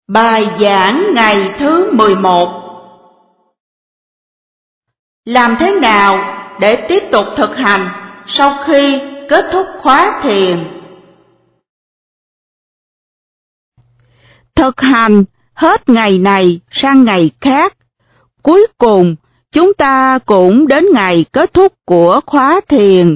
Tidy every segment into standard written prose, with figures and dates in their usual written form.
Bài giảng ngày thứ 11. Làm thế nào để tiếp tục thực hành sau khi kết thúc khóa thiền? Thực hành hết ngày này sang ngày khác. Cuối cùng, chúng ta cũng đến ngày kết thúc của khóa thiền.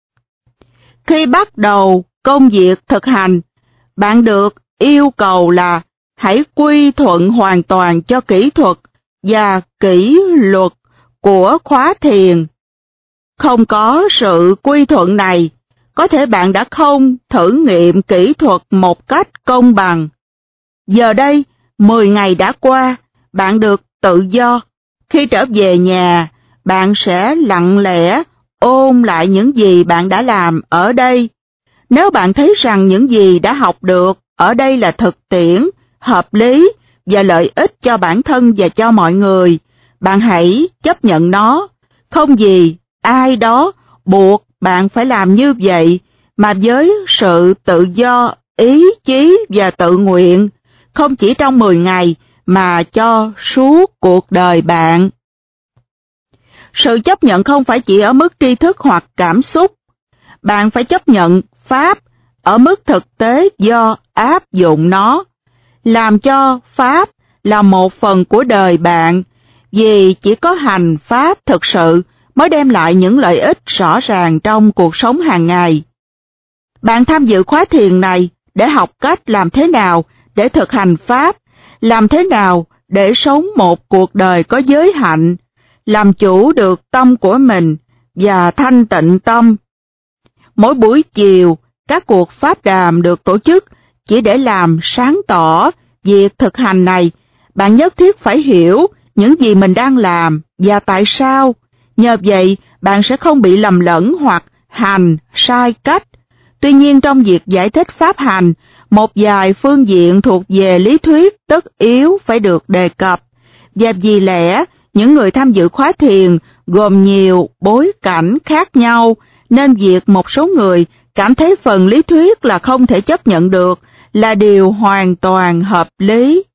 Khi bắt đầu công việc thực hành, bạn được yêu cầu là hãy quy thuận hoàn toàn cho kỹ thuật và kỷ luật của khóa thiền. Không có sự quy thuận này, có thể bạn đã không thử nghiệm kỹ thuật một cách công bằng. Giờ đây, 10 ngày đã qua, bạn được tự do. Khi trở về nhà, bạn sẽ lặng lẽ ôn lại những gì bạn đã làm ở đây. Nếu bạn thấy rằng những gì đã học được ở đây là thực tiễn, hợp lý và lợi ích cho bản thân và cho mọi người, bạn hãy chấp nhận nó. Không vì ai đó buộc bạn phải làm như vậy, mà với sự tự do, ý chí và tự nguyện, không chỉ trong 10 ngày mà cho suốt cuộc đời bạn. Sự chấp nhận không phải chỉ ở mức tri thức hoặc cảm xúc. Bạn phải chấp nhận Pháp ở mức thực tế do áp dụng nó, làm cho Pháp là một phần của đời bạn, vì chỉ có hành Pháp thực sự mới đem lại những lợi ích rõ ràng trong cuộc sống hàng ngày. Bạn tham dự khóa thiền này để học cách làm thế nào để thực hành Pháp, làm thế nào để sống một cuộc đời có giới hạnh, làm chủ được tâm của mình và thanh tịnh tâm. Mỗi buổi chiều, các cuộc pháp đàm được tổ chức chỉ để làm sáng tỏ việc thực hành này. Bạn nhất thiết phải hiểu những gì mình đang làm và tại sao. Nhờ vậy, bạn sẽ không bị lầm lẫn hoặc hành sai cách. Tuy nhiên, trong việc giải thích pháp hành, một vài phương diện thuộc về lý thuyết tất yếu phải được đề cập. Và vì lẽ, những người tham dự khóa thiền gồm nhiều bối cảnh khác nhau, nên việc một số người cảm thấy phần lý thuyết là không thể chấp nhận được là điều hoàn toàn hợp lý.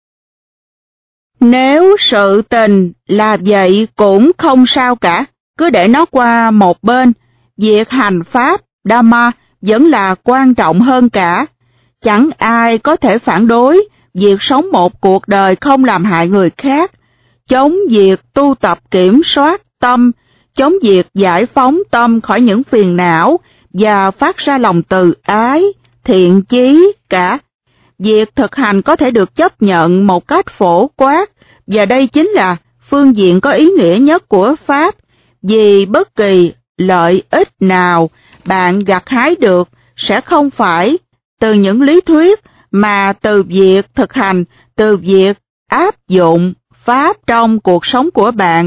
Nếu sự tình là vậy cũng không sao cả, cứ để nó qua một bên. Việc hành Pháp, Dhamma vẫn là quan trọng hơn cả. Chẳng ai có thể phản đối việc sống một cuộc đời không làm hại người khác, chống việc tu tập kiểm soát tâm, chống việc giải phóng tâm khỏi những phiền não và phát ra lòng từ ái, thiện chí cả. Việc thực hành có thể được chấp nhận một cách phổ quát, và đây chính là phương diện có ý nghĩa nhất của Pháp, vì bất kỳ lợi ích nào bạn gặt hái được sẽ không phải từ những lý thuyết, mà từ việc thực hành, từ việc áp dụng Pháp trong cuộc sống của bạn.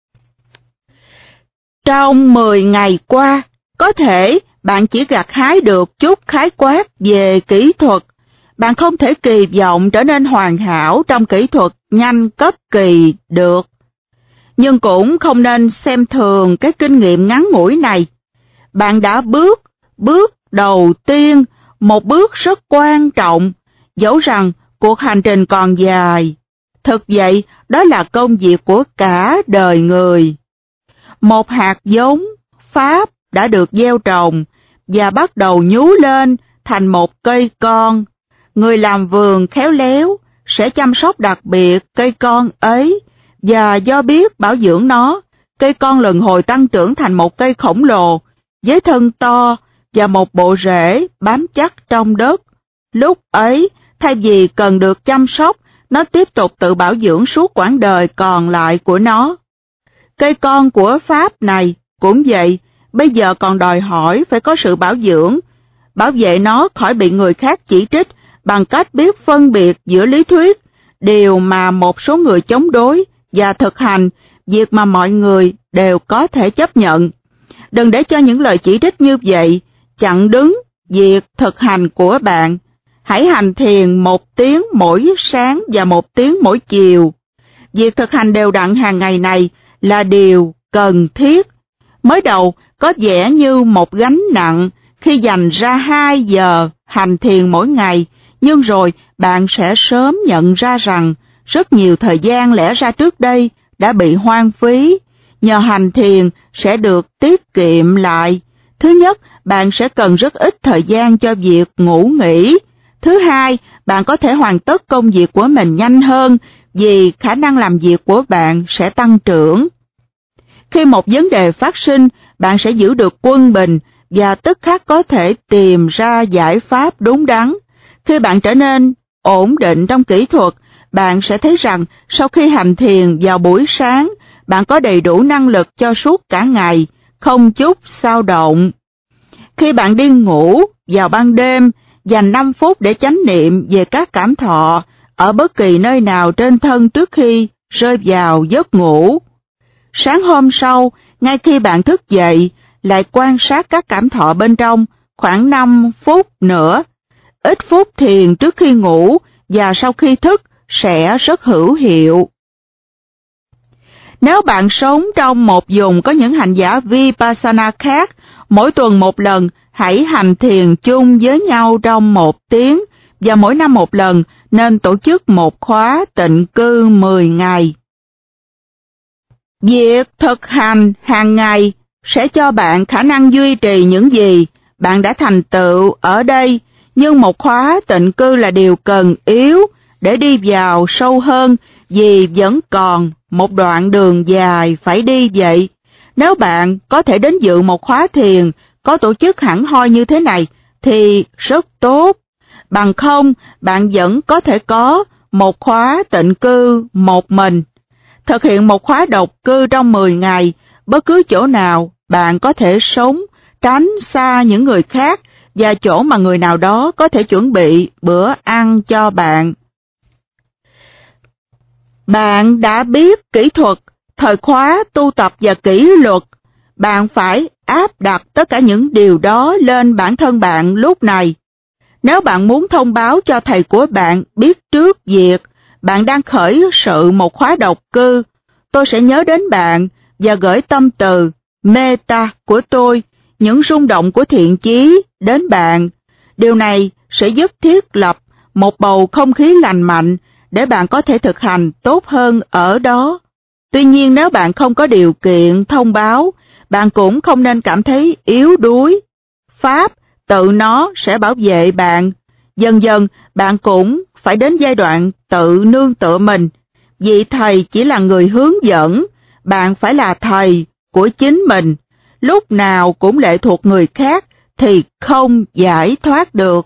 Trong 10 ngày qua, có thể bạn chỉ gặt hái được chút khái quát về kỹ thuật. Bạn không thể kỳ vọng trở nên hoàn hảo trong kỹ thuật nhanh cấp kỳ được. Nhưng cũng không nên xem thường cái kinh nghiệm ngắn ngủi này. Bạn đã bước đầu tiên, một bước rất quan trọng, dẫu rằng cuộc hành trình còn dài. Thực vậy, đó là công việc của cả đời người. Một hạt giống Pháp đã được gieo trồng và bắt đầu nhú lên thành một cây con. Người làm vườn khéo léo sẽ chăm sóc đặc biệt cây con ấy, và do biết bảo dưỡng nó, cây con lần hồi tăng trưởng thành một cây khổng lồ với thân to và một bộ rễ bám chắc trong đất. Lúc ấy, thay vì cần được chăm sóc, nó tiếp tục tự bảo dưỡng suốt quãng đời còn lại của nó. Cây con của Pháp này cũng vậy, bây giờ còn đòi hỏi phải có sự bảo dưỡng, bảo vệ nó khỏi bị người khác chỉ trích bằng cách biết phân biệt giữa lý thuyết, điều mà một số người chống đối, và thực hành, việc mà mọi người đều có thể chấp nhận. Đừng để cho những lời chỉ trích như vậy chặn đứng việc thực hành của bạn. Hãy hành thiền 1 tiếng mỗi sáng và 1 tiếng mỗi chiều. Việc thực hành đều đặn hàng ngày này là điều cần thiết. Mới đầu có vẻ như một gánh nặng khi dành ra 2 giờ hành thiền mỗi ngày, nhưng rồi bạn sẽ sớm nhận ra rằng rất nhiều thời gian lẽ ra trước đây đã bị hoang phí, nhờ hành thiền sẽ được tiết kiệm lại. Thứ nhất, bạn sẽ cần rất ít thời gian cho việc ngủ nghỉ. Thứ hai, bạn có thể hoàn tất công việc của mình nhanh hơn vì khả năng làm việc của bạn sẽ tăng trưởng. Khi một vấn đề phát sinh, bạn sẽ giữ được quân bình và tức khắc có thể tìm ra giải pháp đúng đắn. Khi bạn trở nên ổn định trong kỹ thuật, bạn sẽ thấy rằng sau khi hành thiền vào buổi sáng, bạn có đầy đủ năng lực cho suốt cả ngày, không chút xao động. Khi bạn đi ngủ vào ban đêm, dành 5 phút để chánh niệm về các cảm thọ ở bất kỳ nơi nào trên thân trước khi rơi vào giấc ngủ. Sáng hôm sau, ngay khi bạn thức dậy, lại quan sát các cảm thọ bên trong khoảng 5 phút nữa. Ít phút thiền trước khi ngủ và sau khi thức sẽ rất hữu hiệu. Nếu bạn sống trong một vùng có những hành giả Vipassana khác, mỗi tuần một lần hãy hành thiền chung với nhau trong 1 tiếng và mỗi năm một lần nên tổ chức một khóa tịnh cư 10 ngày. Việc thực hành hàng ngày sẽ cho bạn khả năng duy trì những gì bạn đã thành tựu ở đây, nhưng một khóa tịnh cư là điều cần yếu để đi vào sâu hơn vì vẫn còn một đoạn đường dài phải đi vậy. Nếu bạn có thể đến dự một khóa thiền có tổ chức hẳn hoi như thế này thì rất tốt. Bằng không, bạn vẫn có thể có một khóa tịnh cư một mình. Thực hiện một khóa độc cư trong 10 ngày, bất cứ chỗ nào bạn có thể sống, tránh xa những người khác và chỗ mà người nào đó có thể chuẩn bị bữa ăn cho bạn. Bạn đã biết kỹ thuật, thời khóa tu tập và kỷ luật. Bạn phải áp đặt tất cả những điều đó lên bản thân bạn lúc này. Nếu bạn muốn thông báo cho thầy của bạn biết trước việc bạn đang khởi sự một khóa độc cư, tôi sẽ nhớ đến bạn và gửi tâm từ metta của tôi, những rung động của thiện chí đến bạn. Điều này sẽ giúp thiết lập một bầu không khí lành mạnh để bạn có thể thực hành tốt hơn ở đó. Tuy nhiên, nếu bạn không có điều kiện thông báo, bạn cũng không nên cảm thấy yếu đuối. Pháp tự nó sẽ bảo vệ bạn. Dần dần bạn cũng phải đến giai đoạn tự nương tựa mình. Vì thầy chỉ là người hướng dẫn, bạn phải là thầy của chính mình. Lúc nào cũng lệ thuộc người khác thì không giải thoát được.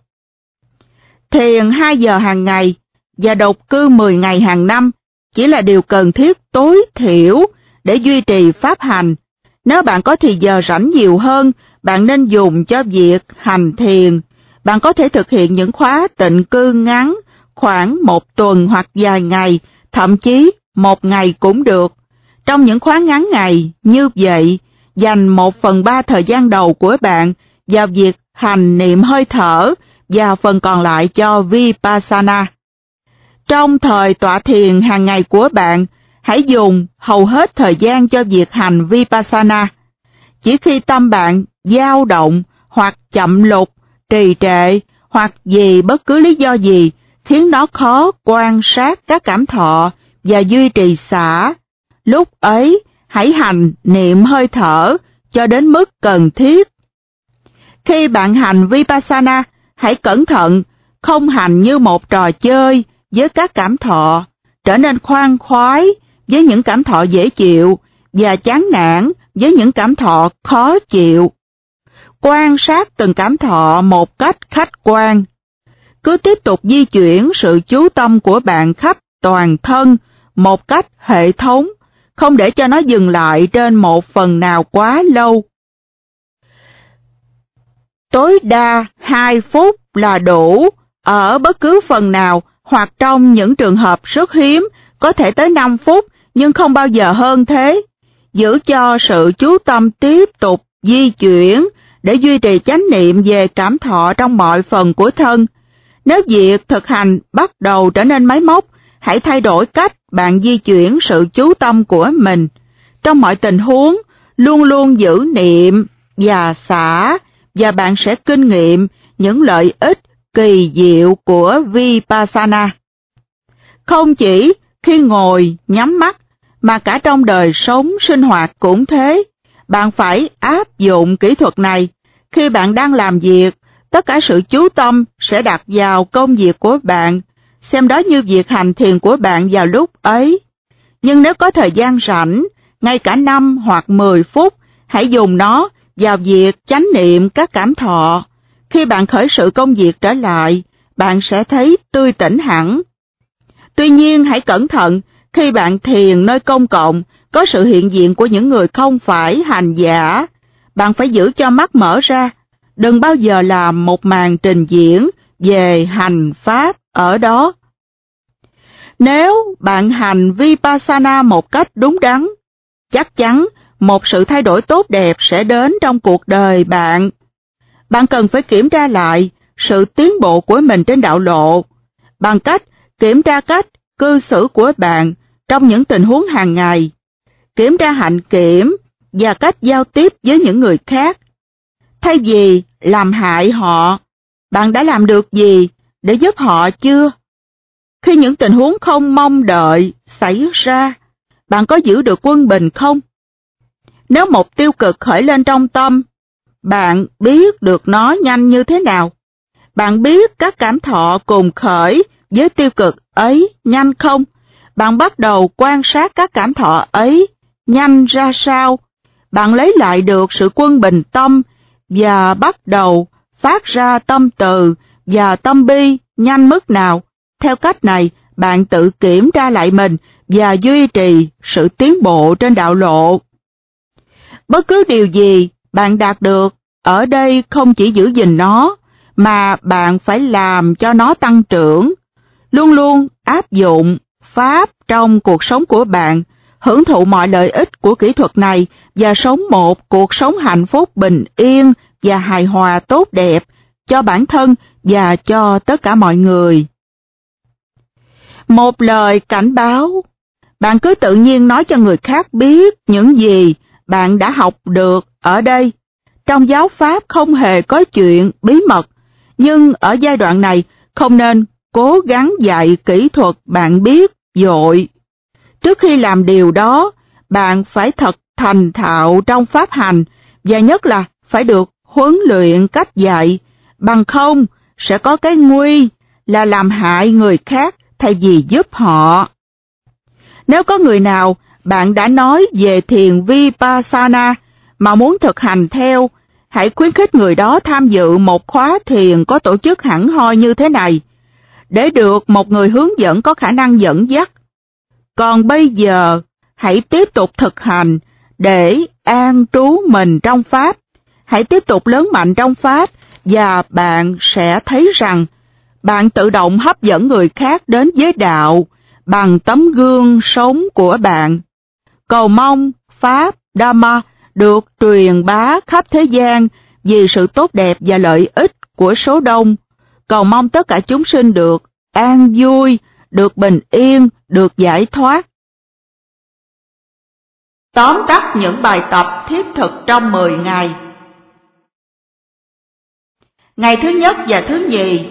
Thiền 2 giờ hàng ngày và độc cư 10 ngày hàng năm chỉ là điều cần thiết tối thiểu để duy trì pháp hành. Nếu bạn có thì giờ rảnh nhiều hơn, bạn nên dùng cho việc hành thiền. Bạn có thể thực hiện những khóa tịnh cư ngắn, khoảng 1 tuần hoặc vài ngày, thậm chí 1 ngày cũng được. Trong những khóa ngắn ngày như vậy, dành 1/3 thời gian đầu của bạn vào việc hành niệm hơi thở và phần còn lại cho Vipassana. Trong thời tọa thiền hàng ngày của bạn, hãy dùng hầu hết thời gian cho việc hành Vipassana. Chỉ khi tâm bạn dao động hoặc chậm lục, trì trệ hoặc vì bất cứ lý do gì khiến nó khó quan sát các cảm thọ và duy trì xả, lúc ấy hãy hành niệm hơi thở cho đến mức cần thiết. Khi bạn hành Vipassana, hãy cẩn thận, không hành như một trò chơi với các cảm thọ, trở nên khoan khoái với những cảm thọ dễ chịu và chán nản với những cảm thọ khó chịu. Quan sát từng cảm thọ một cách khách quan. Cứ tiếp tục di chuyển sự chú tâm của bạn khắp toàn thân một cách hệ thống, không để cho nó dừng lại trên một phần nào quá lâu. Tối đa 2 phút là đủ, ở bất cứ phần nào hoặc trong những trường hợp rất hiếm có thể tới 5 phút nhưng không bao giờ hơn thế. Giữ cho sự chú tâm tiếp tục di chuyển để duy trì chánh niệm về cảm thọ trong mọi phần của thân. Nếu việc thực hành bắt đầu trở nên máy móc, hãy thay đổi cách bạn di chuyển sự chú tâm của mình. Trong mọi tình huống, luôn luôn giữ niệm và xả, và bạn sẽ kinh nghiệm những lợi ích kỳ diệu của Vipassana. Không chỉ khi ngồi nhắm mắt, mà cả trong đời sống sinh hoạt cũng thế. Bạn phải áp dụng kỹ thuật này. Khi bạn đang làm việc, tất cả sự chú tâm sẽ đặt vào công việc của bạn, xem đó như việc hành thiền của bạn vào lúc ấy. Nhưng nếu có thời gian rảnh, ngay cả 5 hoặc 10 phút, hãy dùng nó vào việc chánh niệm các cảm thọ. Khi bạn khởi sự công việc trở lại, bạn sẽ thấy tươi tỉnh hẳn. Tuy nhiên, hãy cẩn thận khi bạn thiền nơi công cộng, có sự hiện diện của những người không phải hành giả. Bạn phải giữ cho mắt mở ra, đừng bao giờ làm một màn trình diễn về hành pháp ở đó. Nếu bạn hành Vipassana một cách đúng đắn, chắc chắn một sự thay đổi tốt đẹp sẽ đến trong cuộc đời bạn. Bạn cần phải kiểm tra lại sự tiến bộ của mình trên đạo lộ, bằng cách kiểm tra cách cư xử của bạn trong những tình huống hàng ngày, kiểm tra hạnh kiểm và cách giao tiếp với những người khác. Thay vì làm hại họ, bạn đã làm được gì để giúp họ chưa? Khi những tình huống không mong đợi xảy ra, bạn có giữ được quân bình không? Nếu một tiêu cực khởi lên trong tâm, bạn biết được nó nhanh như thế nào? Bạn biết các cảm thọ cùng khởi với tiêu cực ấy nhanh không? Bạn bắt đầu quan sát các cảm thọ ấy nhanh ra sao? Bạn lấy lại được sự quân bình tâm và bắt đầu phát ra tâm từ và tâm bi nhanh mức nào? Theo cách này, bạn tự kiểm tra lại mình và duy trì sự tiến bộ trên đạo lộ. Bất cứ điều gì bạn đạt được ở đây không chỉ giữ gìn nó, mà bạn phải làm cho nó tăng trưởng. Luôn luôn áp dụng pháp trong cuộc sống của bạn, hưởng thụ mọi lợi ích của kỹ thuật này và sống một cuộc sống hạnh phúc, bình yên và hài hòa tốt đẹp cho bản thân và cho tất cả mọi người. Một lời cảnh báo: bạn cứ tự nhiên nói cho người khác biết những gì bạn đã học được ở đây. Trong giáo pháp không hề có chuyện bí mật, nhưng ở giai đoạn này không nên cố gắng dạy kỹ thuật bạn biết vội. Trước khi làm điều đó, bạn phải thật thành thạo trong pháp hành, và nhất là phải được huấn luyện cách dạy, bằng không sẽ có cái nguy là làm hại người khác thay vì giúp họ. Nếu có người nào bạn đã nói về thiền Vipassana mà muốn thực hành theo, hãy khuyến khích người đó tham dự một khóa thiền có tổ chức hẳn hoi như thế này, để được một người hướng dẫn có khả năng dẫn dắt. Còn bây giờ, hãy tiếp tục thực hành để an trú mình trong Pháp. Hãy tiếp tục lớn mạnh trong Pháp, và bạn sẽ thấy rằng bạn tự động hấp dẫn người khác đến với đạo bằng tấm gương sống của bạn. Cầu mong Pháp Dhamma được truyền bá khắp thế gian vì sự tốt đẹp và lợi ích của số đông. Cầu mong tất cả chúng sinh được an vui, được bình yên, được giải thoát. Tóm tắt những bài tập thiết thực trong 10 ngày. Ngày thứ nhất và thứ nhì.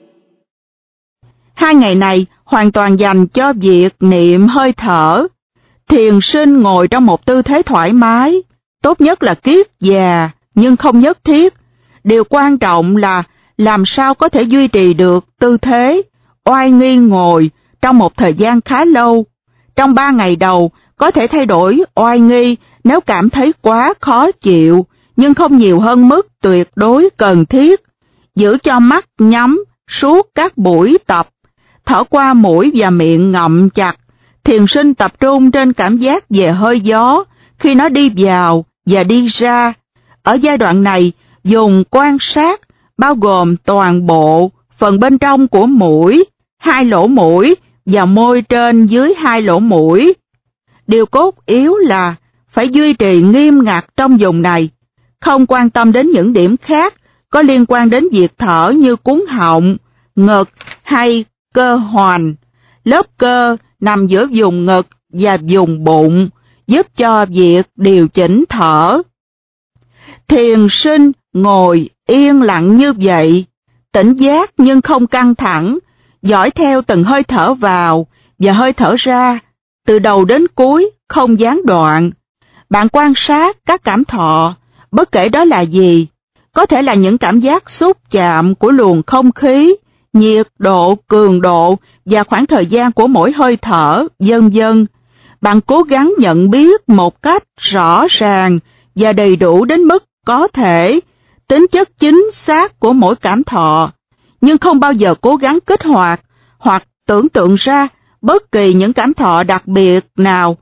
2 ngày này hoàn toàn dành cho việc niệm hơi thở. Thiền sinh ngồi trong một tư thế thoải mái, tốt nhất là kiết già, nhưng không nhất thiết. Điều quan trọng là làm sao có thể duy trì được tư thế oai nghi ngồi trong một thời gian khá lâu. Trong 3 ngày đầu, có thể thay đổi oai nghi nếu cảm thấy quá khó chịu, nhưng không nhiều hơn mức tuyệt đối cần thiết. Giữ cho mắt nhắm suốt các buổi tập, thở qua mũi và miệng ngậm chặt. Thiền sinh tập trung trên cảm giác về hơi gió khi nó đi vào và đi ra. Ở giai đoạn này, dùng quan sát bao gồm toàn bộ phần bên trong của mũi, 2 lỗ mũi và môi trên dưới 2 lỗ mũi. Điều cốt yếu là phải duy trì nghiêm ngặt trong vùng này, không quan tâm đến những điểm khác có liên quan đến việc thở như cuống họng, ngực hay cơ hoành. Lớp cơ nằm giữa vùng ngực và vùng bụng, giúp cho việc điều chỉnh thở. Thiền sinh ngồi yên lặng như vậy, tỉnh giác nhưng không căng thẳng, dõi theo từng hơi thở vào và hơi thở ra, từ đầu đến cuối, không gián đoạn. Bạn quan sát các cảm thọ, bất kể đó là gì, có thể là những cảm giác xúc chạm của luồng không khí, nhiệt độ, cường độ và khoảng thời gian của mỗi hơi thở, vân vân. Bạn cố gắng nhận biết một cách rõ ràng và đầy đủ đến mức có thể tính chất chính xác của mỗi cảm thọ, nhưng không bao giờ cố gắng kích hoạt hoặc tưởng tượng ra bất kỳ những cảm thọ đặc biệt nào.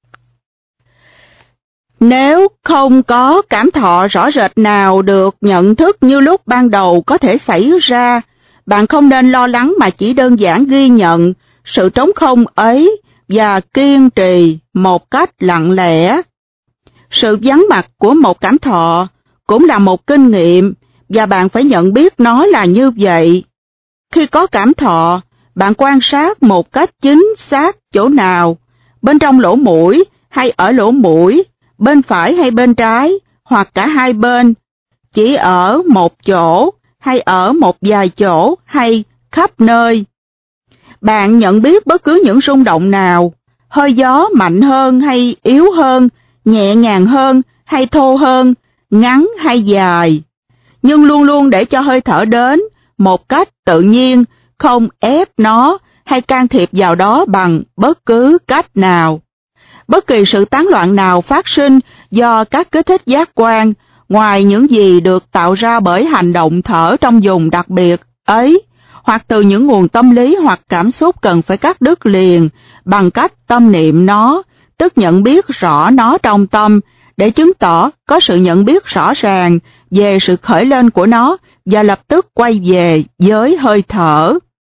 Nếu không có cảm thọ rõ rệt nào được nhận thức như lúc ban đầu có thể xảy ra, bạn không nên lo lắng mà chỉ đơn giản ghi nhận sự trống không ấy và kiên trì một cách lặng lẽ. Sự vắng mặt của một cảm thọ cũng là một kinh nghiệm và bạn phải nhận biết nó là như vậy. Khi có cảm thọ, bạn quan sát một cách chính xác chỗ nào, bên trong lỗ mũi hay ở lỗ mũi, bên phải hay bên trái, hoặc cả hai bên, chỉ ở một chỗ hay ở một vài chỗ hay khắp nơi. Bạn nhận biết bất cứ những rung động nào, hơi gió mạnh hơn hay yếu hơn, nhẹ nhàng hơn hay thô hơn, ngắn hay dài, nhưng luôn luôn để cho hơi thở đến một cách tự nhiên, không ép nó hay can thiệp vào đó bằng bất cứ cách nào. Bất kỳ sự tán loạn nào phát sinh do các kích thích giác quan, ngoài những gì được tạo ra bởi hành động thở trong vùng đặc biệt ấy, hoặc từ những nguồn tâm lý hoặc cảm xúc cần phải cắt đứt liền bằng cách tâm niệm nó, tức nhận biết rõ nó trong tâm, để chứng tỏ có sự nhận biết rõ ràng về sự khởi lên của nó và lập tức quay về với hơi thở.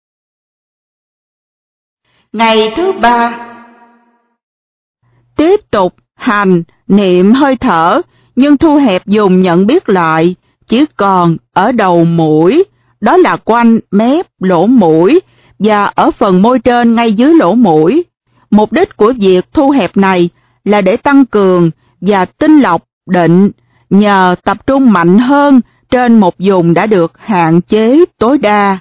Ngày thứ 3. Tiếp tục hành niệm hơi thở, nhưng thu hẹp vùng nhận biết lại, chỉ còn ở đầu mũi, đó là quanh mép lỗ mũi và ở phần môi trên ngay dưới lỗ mũi. Mục đích của việc thu hẹp này là để tăng cường và tinh lọc định nhờ tập trung mạnh hơn trên một vùng đã được hạn chế tối đa.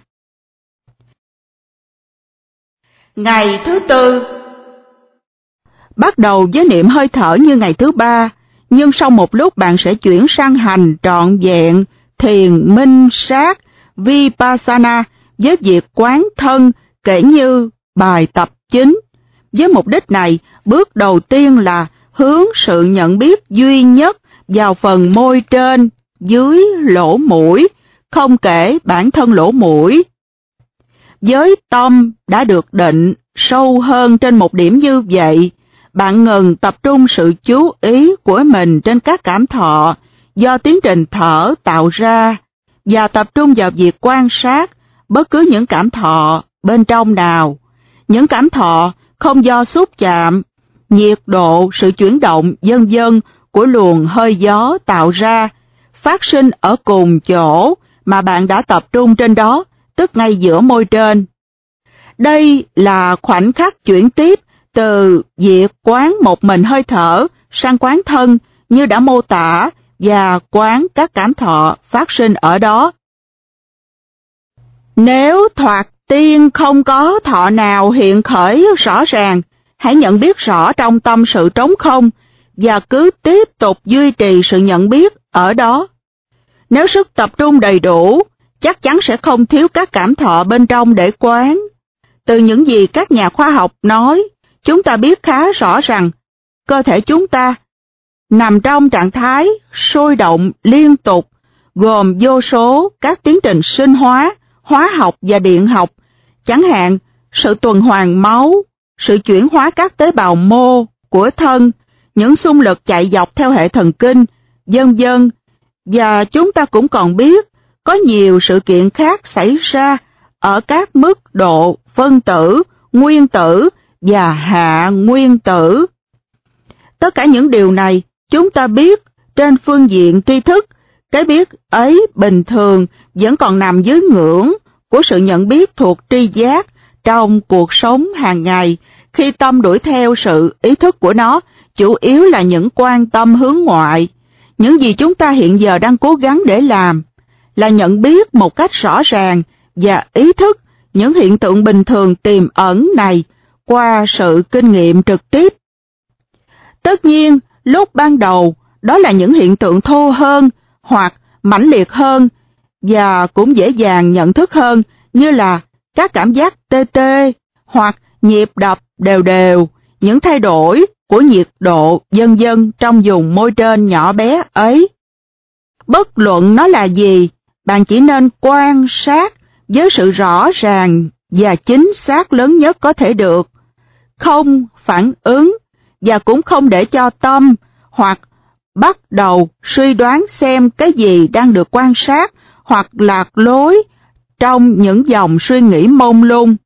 Ngày thứ 4. Bắt đầu với niệm hơi thở như ngày thứ 3, nhưng sau một lúc bạn sẽ chuyển sang hành trọn vẹn, thiền minh sát, vipassana với việc quán thân kể như bài tập chính. Với mục đích này, bước đầu tiên là hướng sự nhận biết duy nhất vào phần môi trên, dưới lỗ mũi, không kể bản thân lỗ mũi. Với tâm đã được định sâu hơn trên một điểm như vậy, bạn ngừng tập trung sự chú ý của mình trên các cảm thọ do tiến trình thở tạo ra và tập trung vào việc quan sát bất cứ những cảm thọ bên trong nào. Những cảm thọ không do xúc chạm, nhiệt độ, sự chuyển động, vân vân của luồng hơi gió tạo ra, phát sinh ở cùng chỗ mà bạn đã tập trung trên đó, tức ngay giữa môi trên. Đây là khoảnh khắc chuyển tiếp từ việc quán một mình hơi thở sang quán thân như đã mô tả và quán các cảm thọ phát sinh ở đó. Nếu thoạt tiên không có thọ nào hiện khởi rõ ràng, hãy nhận biết rõ trong tâm sự trống không và cứ tiếp tục duy trì sự nhận biết ở đó. Nếu sức tập trung đầy đủ, chắc chắn sẽ không thiếu các cảm thọ bên trong để quán. Từ những gì các nhà khoa học nói, chúng ta biết khá rõ rằng cơ thể chúng ta nằm trong trạng thái sôi động liên tục, gồm vô số các tiến trình sinh hóa, hóa học và điện học, chẳng hạn sự tuần hoàn máu, sự chuyển hóa các tế bào mô của thân, những xung lực chạy dọc theo hệ thần kinh, vân vân. Và chúng ta cũng còn biết có nhiều sự kiện khác xảy ra ở các mức độ phân tử, nguyên tử và hạ nguyên tử. Tất cả những điều này chúng ta biết trên phương diện tri thức. Cái biết ấy bình thường vẫn còn nằm dưới ngưỡng của sự nhận biết thuộc tri giác trong cuộc sống hàng ngày, khi tâm đuổi theo sự ý thức của nó chủ yếu là những quan tâm hướng ngoại. Những gì chúng ta hiện giờ đang cố gắng để làm là nhận biết một cách rõ ràng và ý thức những hiện tượng bình thường tiềm ẩn này qua sự kinh nghiệm trực tiếp. Tất nhiên, lúc ban đầu, đó là những hiện tượng thô hơn hoặc mãnh liệt hơn và cũng dễ dàng nhận thức hơn, như là các cảm giác tê tê hoặc nhịp đập đều đều, những thay đổi của nhiệt độ vân vân trong vùng môi trên nhỏ bé ấy. Bất luận nó là gì, bạn chỉ nên quan sát với sự rõ ràng và chính xác lớn nhất có thể được, không phản ứng và cũng không để cho tâm hoặc bắt đầu suy đoán xem cái gì đang được quan sát hoặc lạc lối trong những dòng suy nghĩ mông lung.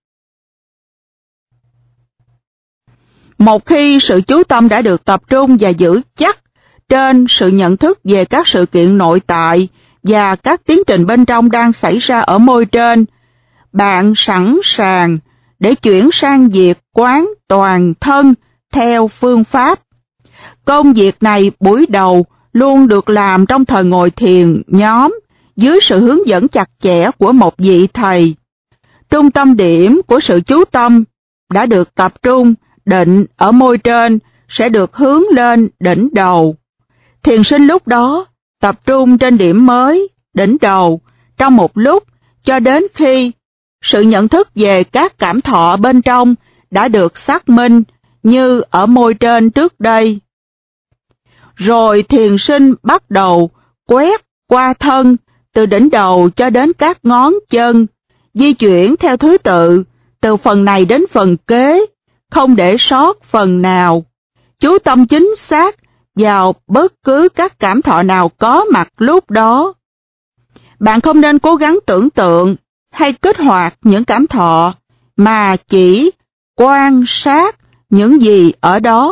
Một khi sự chú tâm đã được tập trung và giữ chắc trên sự nhận thức về các sự kiện nội tại và các tiến trình bên trong đang xảy ra ở môi trên, bạn sẵn sàng để chuyển sang việc quán toàn thân theo phương pháp. Công việc này buổi đầu luôn được làm trong thời ngồi thiền nhóm dưới sự hướng dẫn chặt chẽ của một vị thầy. Trung tâm điểm của sự chú tâm đã được tập trung định ở môi trên sẽ được hướng lên đỉnh đầu. Thiền sinh lúc đó tập trung trên điểm mới, đỉnh đầu, trong một lúc cho đến khi sự nhận thức về các cảm thọ bên trong đã được xác minh như ở môi trên trước đây. Rồi thiền sinh bắt đầu quét qua thân từ đỉnh đầu cho đến các ngón chân, di chuyển theo thứ tự từ phần này đến phần kế, không để sót phần nào. Chú tâm chính xác vào bất cứ các cảm thọ nào có mặt lúc đó. Bạn không nên cố gắng tưởng tượng hay kích hoạt những cảm thọ, mà chỉ quan sát những gì ở đó.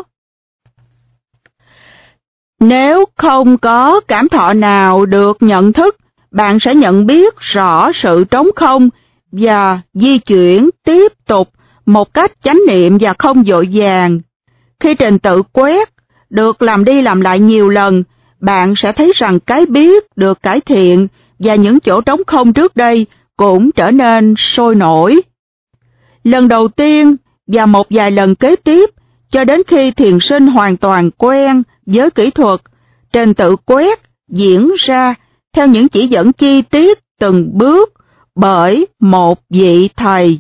Nếu không có cảm thọ nào được nhận thức, bạn sẽ nhận biết rõ sự trống không và di chuyển tiếp tục một cách chánh niệm và không vội vàng. Khi trình tự quét được làm đi làm lại nhiều lần, bạn sẽ thấy rằng cái biết được cải thiện và những chỗ trống không trước đây cũng trở nên sôi nổi. Lần đầu tiên và một vài lần kế tiếp, cho đến khi thiền sinh hoàn toàn quen với kỹ thuật, trình tự quét diễn ra theo những chỉ dẫn chi tiết từng bước bởi một vị thầy.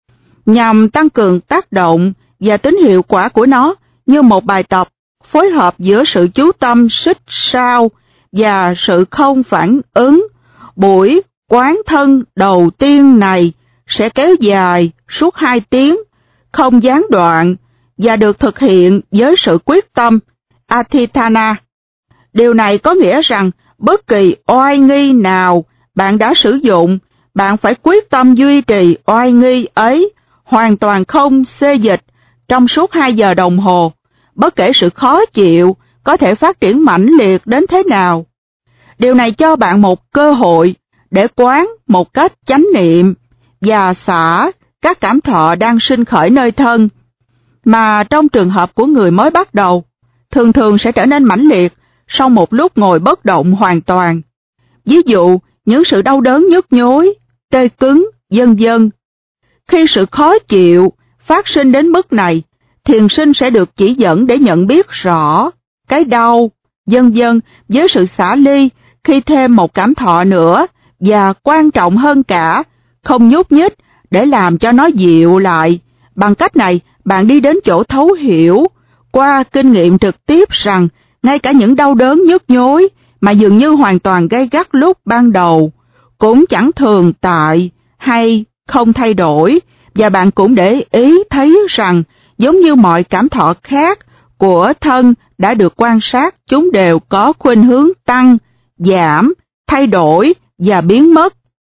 Nhằm tăng cường tác động và tính hiệu quả của nó như một bài tập phối hợp giữa sự chú tâm xích sao và sự không phản ứng, buổi quán thân đầu tiên này sẽ kéo dài suốt 2 tiếng, không gián đoạn và được thực hiện với sự quyết tâm, Adhitthana. Điều này có nghĩa rằng bất kỳ oai nghi nào bạn đã sử dụng, bạn phải quyết tâm duy trì oai nghi ấy hoàn toàn không xê dịch trong suốt 2 giờ đồng hồ, bất kể sự khó chịu có thể phát triển mãnh liệt đến thế nào. Điều này cho bạn một cơ hội để quán một cách chánh niệm và xả các cảm thọ đang sinh khởi nơi thân, mà trong trường hợp của người mới bắt đầu, thường thường sẽ trở nên mãnh liệt sau một lúc ngồi bất động hoàn toàn. Ví dụ, những sự đau đớn nhức nhối, tê cứng, vân vân. Khi sự khó chịu phát sinh đến mức này, thiền sinh sẽ được chỉ dẫn để nhận biết rõ cái đau, vân vân, với sự xả ly khi thêm một cảm thọ nữa, và quan trọng hơn cả, không nhúc nhích để làm cho nó dịu lại. Bằng cách này, bạn đi đến chỗ thấu hiểu qua kinh nghiệm trực tiếp rằng ngay cả những đau đớn nhức nhối mà dường như hoàn toàn gay gắt lúc ban đầu cũng chẳng thường tại hay không thay đổi, và bạn cũng để ý thấy rằng giống như mọi cảm thọ khác của thân đã được quan sát, chúng đều có khuynh hướng tăng, giảm, thay đổi và biến mất.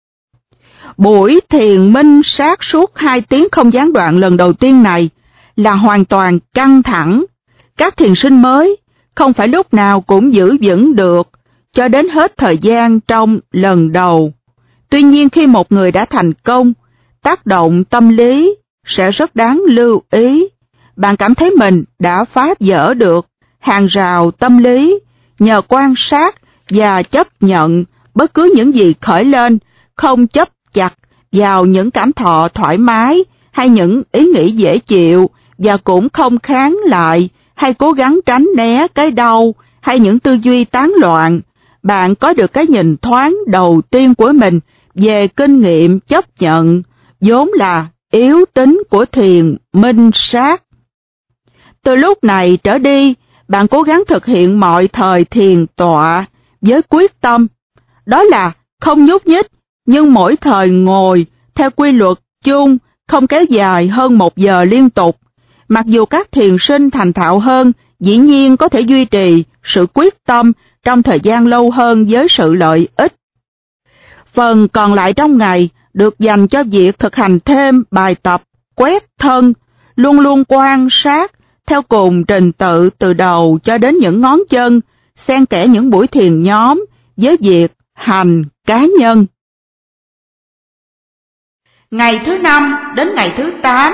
Buổi thiền minh sát suốt 2 tiếng không gián đoạn lần đầu tiên này là hoàn toàn căng thẳng. Các thiền sinh mới không phải lúc nào cũng giữ vững được cho đến hết thời gian trong lần đầu. Tuy nhiên, khi một người đã thành công, tác động tâm lý sẽ rất đáng lưu ý. Bạn cảm thấy mình đã phá vỡ được hàng rào tâm lý nhờ quan sát và chấp nhận bất cứ những gì khởi lên, không chấp chặt vào những cảm thọ thoải mái hay những ý nghĩ dễ chịu, và cũng không kháng lại hay cố gắng tránh né cái đau hay những tư duy tán loạn. Bạn có được cái nhìn thoáng đầu tiên của mình về kinh nghiệm chấp nhận, vốn là yếu tính của thiền minh sát. Từ lúc này trở đi, bạn cố gắng thực hiện mọi thời thiền tọa với quyết tâm, đó là không nhúc nhích, nhưng mỗi thời ngồi theo quy luật chung, không kéo dài hơn 1 giờ liên tục. Mặc dù các thiền sinh thành thạo hơn, dĩ nhiên có thể duy trì sự quyết tâm trong thời gian lâu hơn với sự lợi ích. Phần còn lại trong ngày được dành cho việc thực hành thêm bài tập quét thân, luôn luôn quan sát theo cùng trình tự từ đầu cho đến những ngón chân, xen kẽ những buổi thiền nhóm với việc hành cá nhân. Ngày thứ 5 đến ngày thứ 8.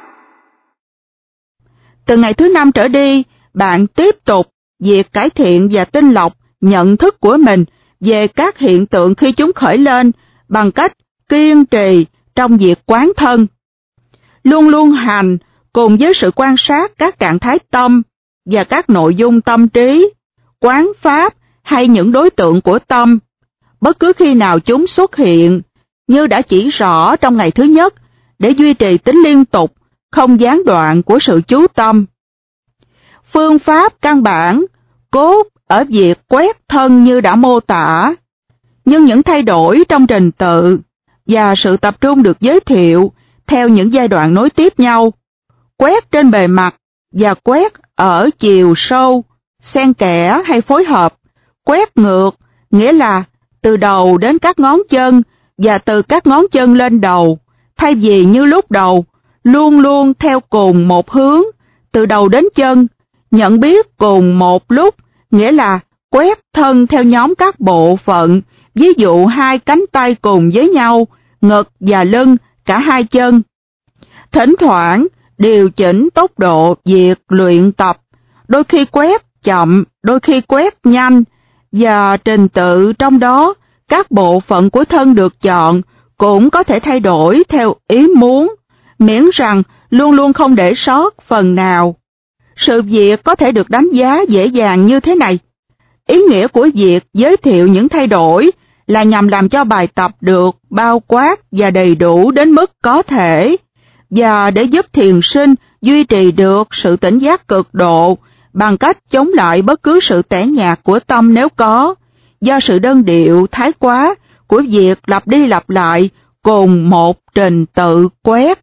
Từ ngày thứ 5 trở đi, bạn tiếp tục việc cải thiện và tinh lọc nhận thức của mình về các hiện tượng khi chúng khởi lên bằng cách kiên trì trong việc quán thân. Luôn luôn hành cùng với sự quan sát các trạng thái tâm và các nội dung tâm trí, quán pháp hay những đối tượng của tâm, bất cứ khi nào chúng xuất hiện, như đã chỉ rõ trong ngày thứ nhất, để duy trì tính liên tục, không gián đoạn của sự chú tâm. Phương pháp căn bản cốt ở việc quét thân như đã mô tả, nhưng những thay đổi trong trình tự và sự tập trung được giới thiệu theo những giai đoạn nối tiếp nhau. Quét trên bề mặt và quét ở chiều sâu, xen kẽ hay phối hợp. Quét ngược nghĩa là từ đầu đến các ngón chân và từ các ngón chân lên đầu, thay vì như lúc đầu, luôn luôn theo cùng một hướng, từ đầu đến chân. Nhận biết cùng một lúc nghĩa là quét thân theo nhóm các bộ phận, ví dụ 2 cánh tay cùng với nhau, ngực và lưng, cả 2 chân. Thỉnh thoảng điều chỉnh tốc độ việc luyện tập, đôi khi quét chậm, đôi khi quét nhanh, và trình tự trong đó các bộ phận của thân được chọn cũng có thể thay đổi theo ý muốn, miễn rằng luôn luôn không để sót phần nào. Sự việc có thể được đánh giá dễ dàng như thế này. Ý nghĩa của việc giới thiệu những thay đổi là nhằm làm cho bài tập được bao quát và đầy đủ đến mức có thể, và để giúp thiền sinh duy trì được sự tỉnh giác cực độ bằng cách chống lại bất cứ sự tẻ nhạt của tâm nếu có, do sự đơn điệu thái quá của việc lặp đi lặp lại cùng một trình tự quét.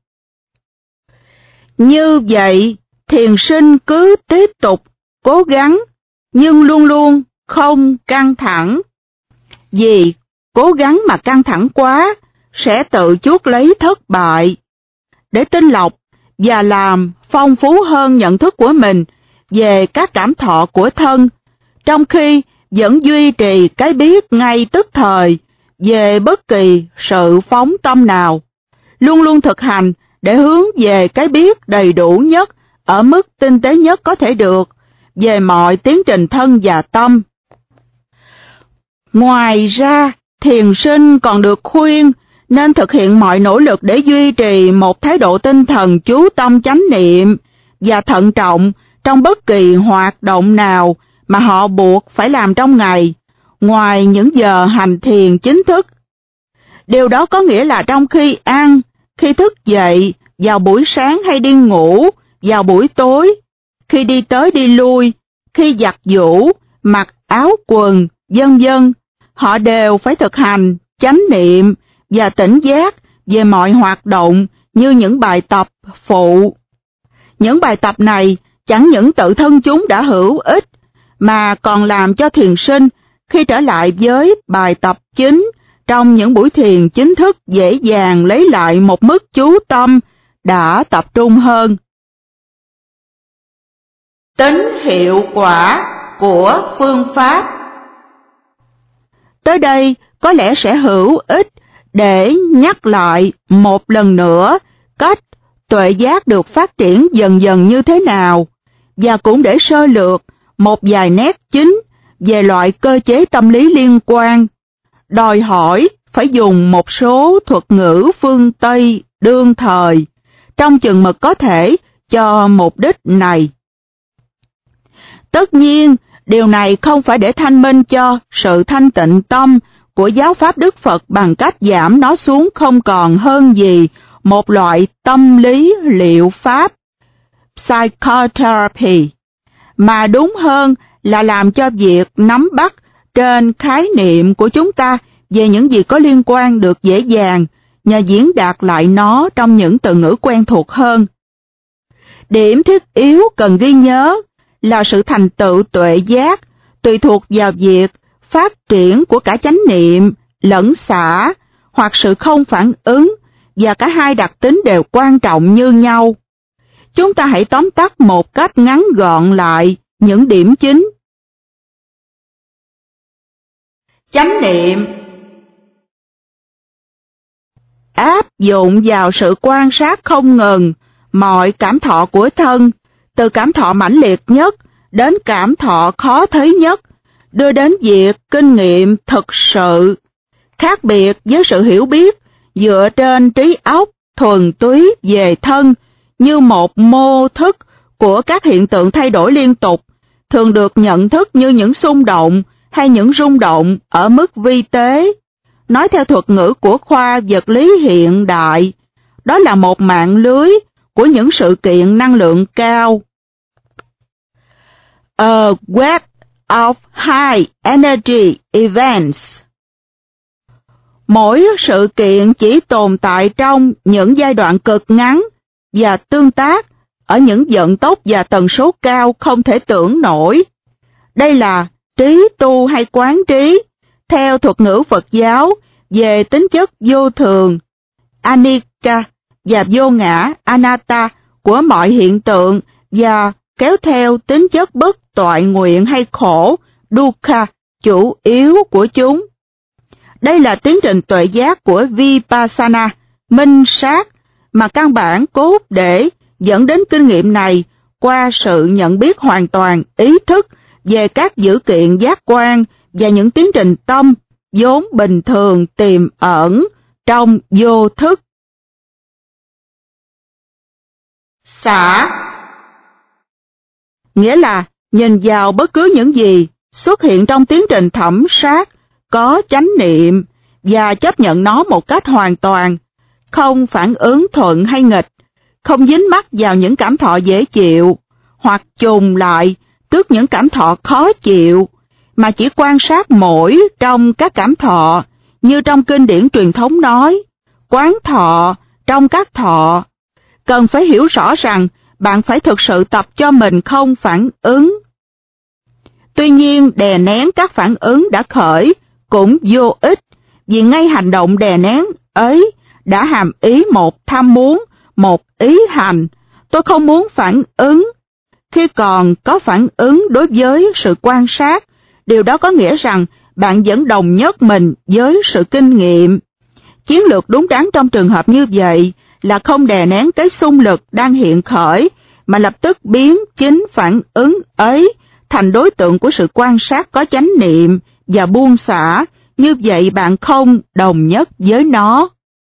Như vậy, thiền sinh cứ tiếp tục cố gắng, nhưng luôn luôn không căng thẳng. Vì cố gắng mà căng thẳng quá sẽ tự chuốc lấy thất bại. Để tinh lọc và làm phong phú hơn nhận thức của mình về các cảm thọ của thân, trong khi vẫn duy trì cái biết ngay tức thời về bất kỳ sự phóng tâm nào, luôn luôn thực hành để hướng về cái biết đầy đủ nhất ở mức tinh tế nhất có thể được về mọi tiến trình thân và tâm. Ngoài ra, thiền sinh còn được khuyên nên thực hiện mọi nỗ lực để duy trì một thái độ tinh thần chú tâm chánh niệm và thận trọng trong bất kỳ hoạt động nào mà họ buộc phải làm trong ngày, ngoài những giờ hành thiền chính thức. Điều đó có nghĩa là trong khi ăn, khi thức dậy, vào buổi sáng hay đi ngủ, vào buổi tối, khi đi tới đi lui, khi giặt giũ, mặc áo quần, vân vân, họ đều phải thực hành chánh niệm và tỉnh giác về mọi hoạt động như những bài tập phụ. Những bài tập này chẳng những tự thân chúng đã hữu ích, mà còn làm cho thiền sinh khi trở lại với bài tập chính trong những buổi thiền chính thức dễ dàng lấy lại một mức chú tâm đã tập trung hơn. Tính hiệu quả của phương pháp. Tới đây có lẽ sẽ hữu ích để nhắc lại một lần nữa cách tuệ giác được phát triển dần dần như thế nào, và cũng để sơ lược một vài nét chính về loại cơ chế tâm lý liên quan. đòi hỏi phải dùng một số thuật ngữ phương Tây đương thời, trong chừng mực có thể cho mục đích này. Tất nhiên, điều này không phải để thanh minh cho sự thanh tịnh tâm của giáo pháp Đức Phật bằng cách giảm nó xuống không còn hơn gì một loại tâm lý liệu pháp, psychotherapy, mà đúng hơn là làm cho việc nắm bắt trên khái niệm của chúng ta về những gì có liên quan được dễ dàng nhờ diễn đạt lại nó trong những từ ngữ quen thuộc hơn. Điểm thiết yếu cần ghi nhớ là sự thành tựu tuệ giác tùy thuộc vào việc phát triển của cả chánh niệm lẫn xả hoặc sự không phản ứng, và cả hai đặc tính đều quan trọng như nhau. Chúng ta hãy tóm tắt một cách ngắn gọn lại những điểm chính. Chánh niệm áp dụng vào sự quan sát không ngừng mọi cảm thọ của thân, từ cảm thọ mãnh liệt nhất đến cảm thọ khó thấy nhất, đưa đến việc kinh nghiệm thực sự, khác biệt với sự hiểu biết dựa trên trí óc thuần túy về thân như một mô thức của các hiện tượng thay đổi liên tục, thường được nhận thức như những xung động hay những rung động ở mức vi tế. Nói theo thuật ngữ của khoa vật lý hiện đại, đó là một mạng lưới của những sự kiện năng lượng cao. A web of high energy events. Mỗi sự kiện chỉ tồn tại trong những giai đoạn cực ngắn và tương tác ở những vận tốc và tần số cao không thể tưởng nổi. Đây là trí tu hay quán trí, theo thuật ngữ Phật giáo về tính chất vô thường, anicca, và vô ngã, anatta, của mọi hiện tượng và kéo theo tính chất bất toại nguyện hay khổ, dukkha, chủ yếu của chúng. Đây là tiến trình tuệ giác của Vipassana, minh sát, mà căn bản cốt để dẫn đến kinh nghiệm này qua sự nhận biết hoàn toàn ý thức về các dữ kiện giác quan và những tiến trình tâm vốn bình thường tiềm ẩn trong vô thức. Xả Nghĩa là nhìn vào bất cứ những gì xuất hiện trong tiến trình thẩm sát có chánh niệm và chấp nhận nó một cách hoàn toàn, không phản ứng thuận hay nghịch, không dính mắc vào những cảm thọ dễ chịu hoặc chùng lại trước những cảm thọ khó chịu, mà chỉ quan sát mỗi trong các cảm thọ, như trong kinh điển truyền thống nói, quán thọ trong các thọ. Cần phải hiểu rõ rằng bạn phải thực sự tập cho mình không phản ứng. Tuy nhiên, đè nén các phản ứng đã khởi cũng vô ích, vì ngay hành động đè nén ấy đã hàm ý một tham muốn, một ý hành. Tôi không muốn phản ứng. Khi còn có phản ứng đối với sự quan sát, điều đó có nghĩa rằng bạn vẫn đồng nhất mình với sự kinh nghiệm. Chiến lược đúng đắn trong trường hợp như vậy là không đè nén cái xung lực đang hiện khởi, mà lập tức biến chính phản ứng ấy thành đối tượng của sự quan sát có chánh niệm và buông xả. Như vậy bạn không đồng nhất với nó.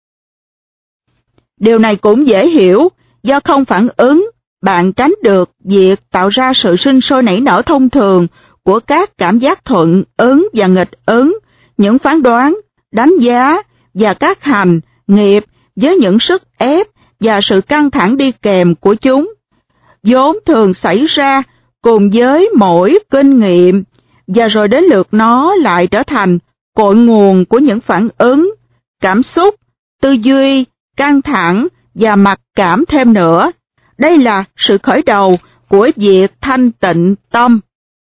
Điều này cũng dễ hiểu, do không phản ứng, bạn tránh được việc tạo ra sự sinh sôi nảy nở thông thường của các cảm giác thuận ứng và nghịch ứng, những phán đoán, đánh giá và các hành, nghiệp với những sức ép và sự căng thẳng đi kèm của chúng, vốn thường xảy ra cùng với mỗi kinh nghiệm, và rồi đến lượt nó lại trở thành cội nguồn của những phản ứng, cảm xúc, tư duy, căng thẳng và mặc cảm thêm nữa. Đây là sự khởi đầu của việc thanh tịnh tâm.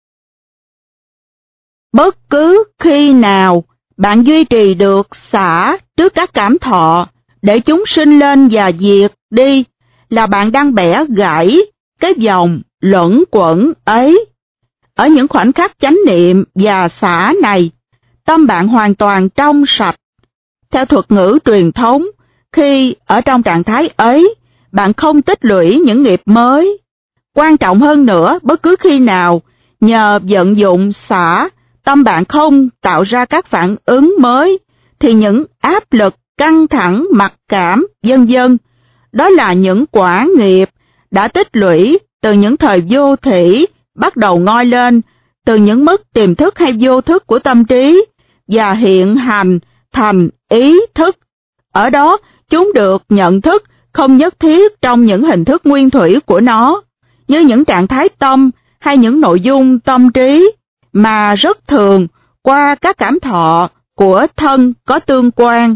Bất cứ khi nào bạn duy trì được xả trước các cảm thọ để chúng sinh lên và diệt đi, là bạn đang bẻ gãy cái vòng luẩn quẩn ấy. Ở những khoảnh khắc chánh niệm và xả này, tâm bạn hoàn toàn trong sạch. Theo thuật ngữ truyền thống, khi ở trong trạng thái ấy, bạn không tích lũy những nghiệp mới. Quan trọng hơn nữa, bất cứ khi nào, nhờ vận dụng xả, tâm bạn không tạo ra các phản ứng mới, thì những áp lực, căng thẳng, mặc cảm, vân vân, đó là những quả nghiệp đã tích lũy từ những thời vô thỉ bắt đầu ngoi lên, từ những mức tiềm thức hay vô thức của tâm trí, và hiện hành thành ý thức. Ở đó, chúng được nhận thức không nhất thiết trong những hình thức nguyên thủy của nó, như những trạng thái tâm hay những nội dung tâm trí, mà rất thường qua các cảm thọ của thân có tương quan.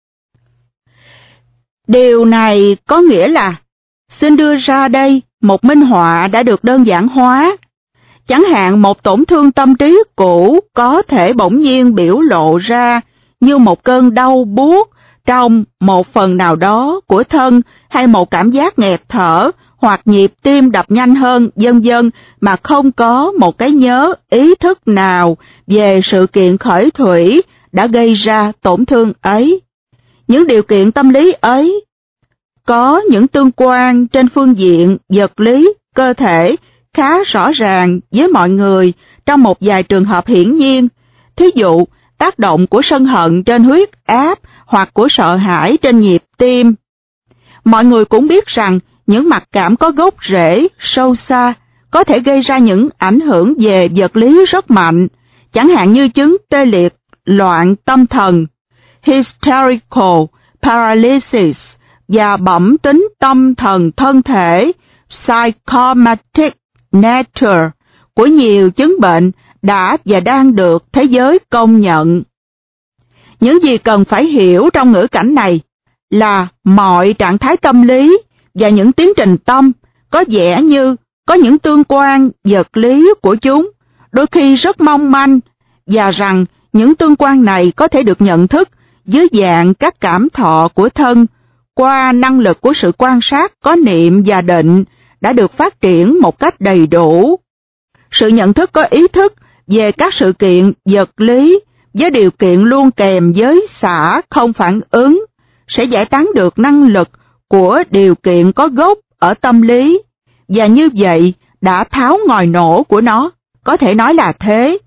Điều này có nghĩa là, xin đưa ra đây một minh họa đã được đơn giản hóa. Chẳng hạn một tổn thương tâm trí cũ có thể bỗng nhiên biểu lộ ra như một cơn đau buốt trong một phần nào đó của thân, hay một cảm giác nghẹt thở hoặc nhịp tim đập nhanh hơn, vân vân, mà không có một cái nhớ ý thức nào về sự kiện khởi thủy đã gây ra tổn thương ấy. Những điều kiện tâm lý ấy có những tương quan trên phương diện vật lý, cơ thể khá rõ ràng với mọi người trong một vài trường hợp hiển nhiên. Thí dụ, tác động của sân hận trên huyết áp hoặc của sợ hãi trên nhịp tim. Mọi người cũng biết rằng những mặc cảm có gốc rễ sâu xa có thể gây ra những ảnh hưởng về vật lý rất mạnh, chẳng hạn như chứng tê liệt, loạn tâm thần, hysterical paralysis, và bẩm tính tâm thần thân thể, psychosomatic nature, của nhiều chứng bệnh đã và đang được thế giới công nhận. Những gì cần phải hiểu trong ngữ cảnh này là mọi trạng thái tâm lý và những tiến trình tâm có vẻ như có những tương quan vật lý của chúng, đôi khi rất mong manh, và rằng những tương quan này có thể được nhận thức dưới dạng các cảm thọ của thân qua năng lực của sự quan sát có niệm và định đã được phát triển một cách đầy đủ. Sự nhận thức có ý thức về các sự kiện vật lý với điều kiện luôn kèm với xả không phản ứng sẽ giải tán được năng lực của điều kiện có gốc ở tâm lý, và như vậy đã tháo ngòi nổ của nó, có thể nói là thế.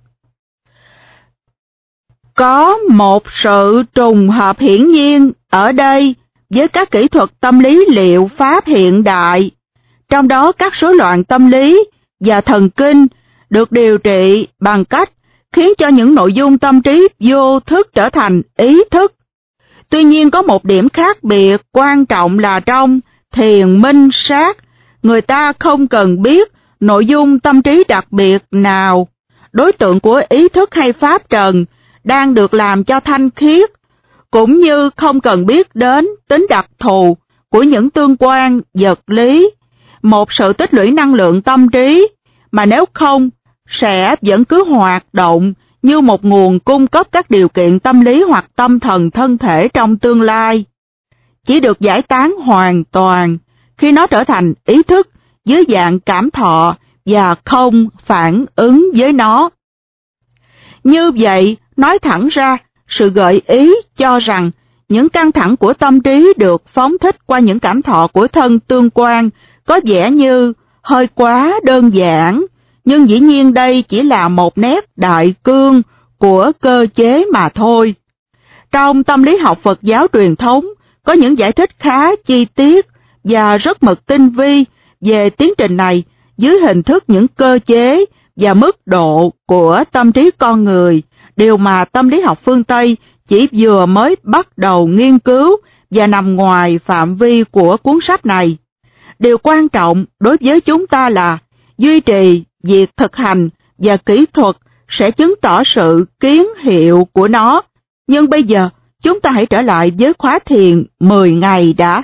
Có một sự trùng hợp hiển nhiên ở đây với các kỹ thuật tâm lý liệu pháp hiện đại, trong đó các rối loạn tâm lý và thần kinh được điều trị bằng cách khiến cho những nội dung tâm trí vô thức trở thành ý thức. Tuy nhiên có một điểm khác biệt quan trọng là trong thiền minh sát, người ta không cần biết nội dung tâm trí đặc biệt nào, đối tượng của ý thức hay pháp trần đang được làm cho thanh khiết, cũng như không cần biết đến tính đặc thù của những tương quan vật lý, một sự tích lũy năng lượng tâm trí, mà nếu không sẽ vẫn cứ hoạt động như một nguồn cung cấp các điều kiện tâm lý hoặc tâm thần thân thể trong tương lai, chỉ được giải tán hoàn toàn khi nó trở thành ý thức dưới dạng cảm thọ và không phản ứng với nó. Như vậy, nói thẳng ra, sự gợi ý cho rằng những căng thẳng của tâm trí được phóng thích qua những cảm thọ của thân tương quan có vẻ như hơi quá đơn giản, nhưng dĩ nhiên đây chỉ là một nét đại cương của cơ chế mà thôi. Trong tâm lý học Phật giáo truyền thống, có những giải thích khá chi tiết và rất mực tinh vi về tiến trình này dưới hình thức những cơ chế và mức độ của tâm trí con người, điều mà tâm lý học phương Tây chỉ vừa mới bắt đầu nghiên cứu và nằm ngoài phạm vi của cuốn sách này. Điều quan trọng đối với chúng ta là duy trì việc thực hành, và kỹ thuật sẽ chứng tỏ sự kiến hiệu của nó. Nhưng bây giờ, chúng ta hãy trở lại với khóa thiền 10 ngày đã.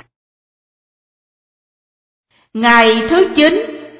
Ngày thứ 9.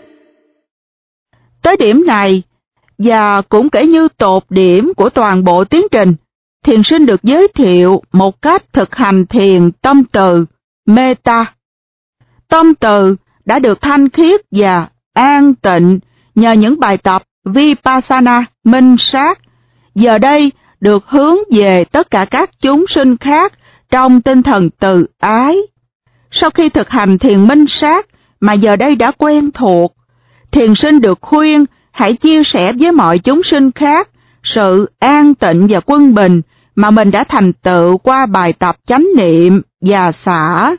Tới điểm này, và cũng kể như tột điểm của toàn bộ tiến trình, thiền sinh được giới thiệu một cách thực hành thiền tâm từ, metta. Tâm từ đã được thanh khiết và an tịnh nhờ những bài tập Vipassana, minh sát, giờ đây được hướng về tất cả các chúng sinh khác trong tinh thần từ ái. Sau khi thực hành thiền minh sát mà giờ đây đã quen thuộc, thiền sinh được khuyên hãy chia sẻ với mọi chúng sinh khác sự an tịnh và quân bình mà mình đã thành tựu qua bài tập chánh niệm và xả.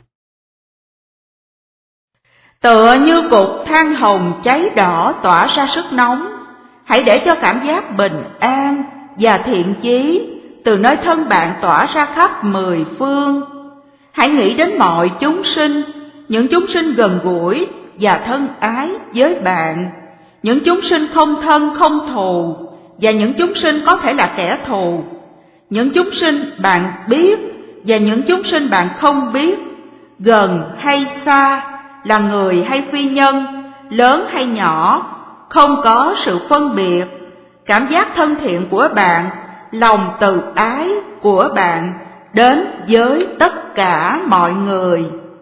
Tựa như cục than hồng cháy đỏ tỏa ra sức nóng, hãy để cho cảm giác bình an và thiện chí từ nơi thân bạn tỏa ra khắp mười phương. Hãy nghĩ đến mọi chúng sinh, những chúng sinh gần gũi và thân ái với bạn, những chúng sinh không thân không thù và những chúng sinh có thể là kẻ thù, những chúng sinh bạn biết và những chúng sinh bạn không biết, gần hay xa, là người hay phi nhân, lớn hay nhỏ, không có sự phân biệt. Cảm giác thân thiện của bạn, lòng từ ái của bạn đến với tất cả mọi người.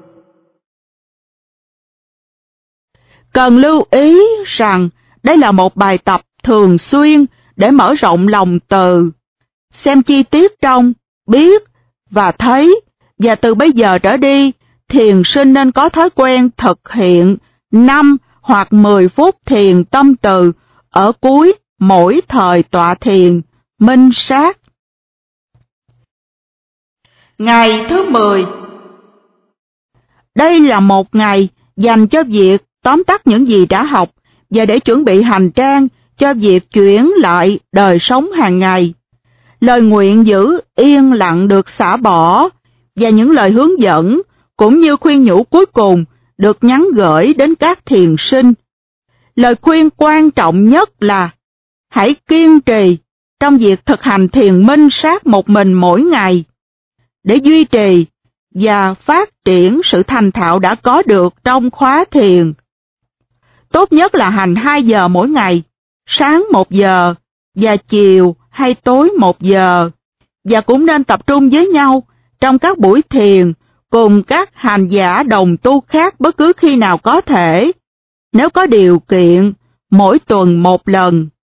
Cần lưu ý rằng đây là một bài tập thường xuyên để mở rộng lòng từ. Xem chi tiết trong biết và thấy, và từ bây giờ trở đi, thiền sinh nên có thói quen thực hiện 5 hoặc 10 phút thiền tâm từ ở cuối mỗi thời tọa thiền, minh sát. Ngày thứ 10. Đây là một ngày dành cho việc tóm tắt những gì đã học và để chuẩn bị hành trang cho việc chuyển lại đời sống hàng ngày. Lời nguyện giữ yên lặng được xả bỏ và những lời hướng dẫn cũng như khuyên nhủ cuối cùng được nhắn gửi đến các thiền sinh. Lời khuyên quan trọng nhất là hãy kiên trì trong việc thực hành thiền minh sát một mình mỗi ngày để duy trì và phát triển sự thành thạo đã có được trong khóa thiền. Tốt nhất là hành 2 giờ mỗi ngày, sáng 1 giờ và chiều hay tối 1 giờ, và cũng nên tập trung với nhau trong các buổi thiền cùng các hành giả đồng tu khác bất cứ khi nào có thể. Nếu có điều kiện, mỗi tuần 1 lần.